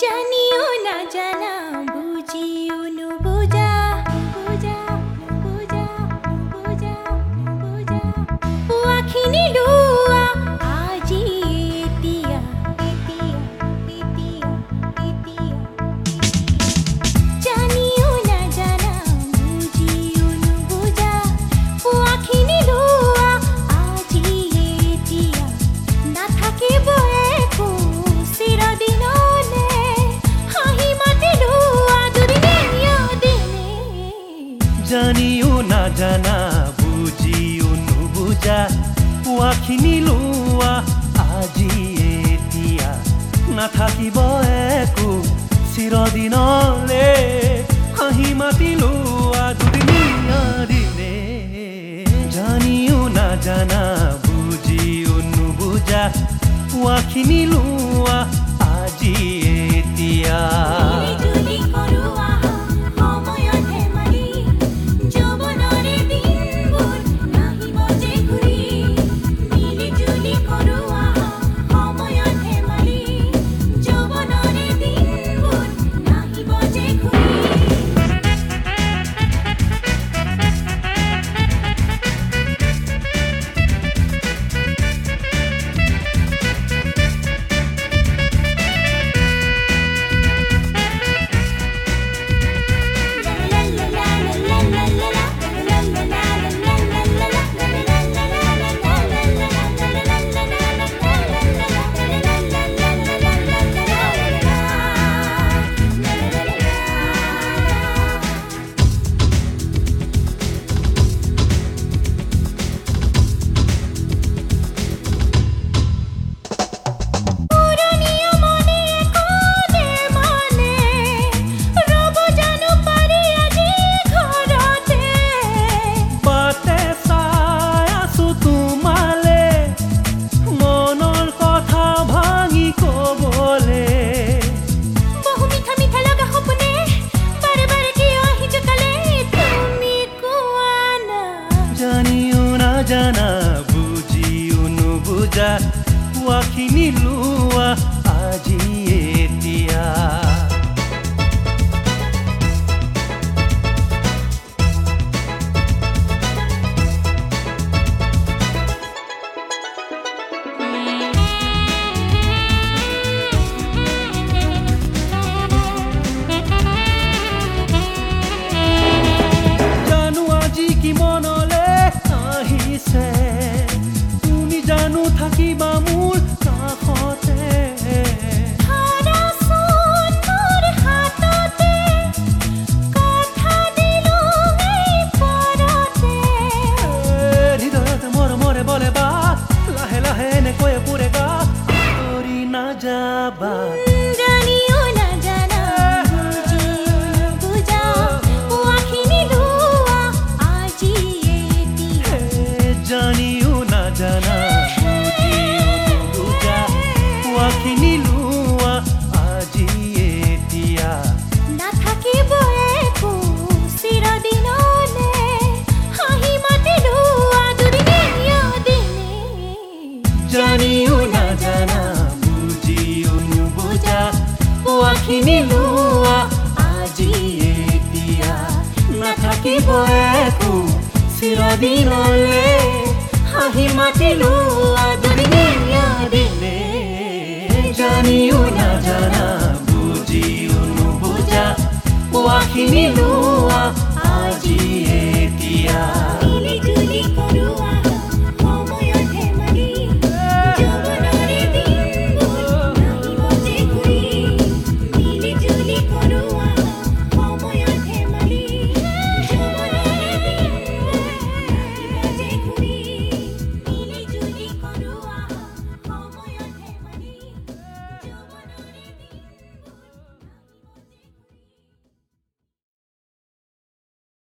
জানিও না জানা বুঝিও নুবুঝা বুঝা বুঝা বুঝা বুঝা আখিনি লুয়া আজি এতিয়া এতিয়া এতিয়া এতিয়া জানিও না জানা বুঝিও নুবুঝা আখিনি লুয়া আজি এতিয়া না থাকিব একো চিৰদিনলে হাঁহি মাতিলো আদৰিয়া দিনে জানিও না জানা বুঝিও নুবুঝা পোৱাখিনি লোৱা আজি এতিয়া নাথাকিব একো চিৰদিনলে হাঁহি মাতিলো আদৰিয়া দিনে জানিও না জানা বুঝিও নুবুঝা পোৱাখিনি লোৱা আজি এতিয়া মিলিজুলি কৰোৱা সময়ত ধেমালি যৌৱনৰে দিনবোৰ নাহিব যে ঘূৰি মিলিজুলি কৰোৱা সময়ত ধেমালি যৌৱনৰে দিনবোৰ নাহিব যে ঘূৰি জানা বুঝিও নুবুঝা পোৱাখিনি লোৱা আজি এতিয়া জানো আজি কি মনলে আহিছে তুমি জানো থাকিবা মোৰ কাষতে ধৰাচোন মোৰ হাততে কথা দিলো এই পৰতে হৃদয়তে মৰমৰে বলে বা লাহে লাহে এনেকৈ পুৰে গা আঁতৰি নাযাবা জানিও না জানা বুঝিও নুবুঝা আখিনি লুয়া আজি এতিয়া জানিও না জানা বুঝিও নুবুঝা পোৱাখিনি লোৱা আজি এতিয়া নাথাকিব একো চিৰদিনলে হাঁহি মাতিলো আদৰিয়া দিনে জানিও না জানা বুঝিও নুবুঝা পোৱাখিনি লোৱা আজি এতিয়া নাথাকিব একো চিৰদিনলে হাঁহি মাতিলো আদৰিয়া দিনে জানিও না জানা বুঝিও নুবুঝা পোৱাখিনি লোৱা আজি এতিয়া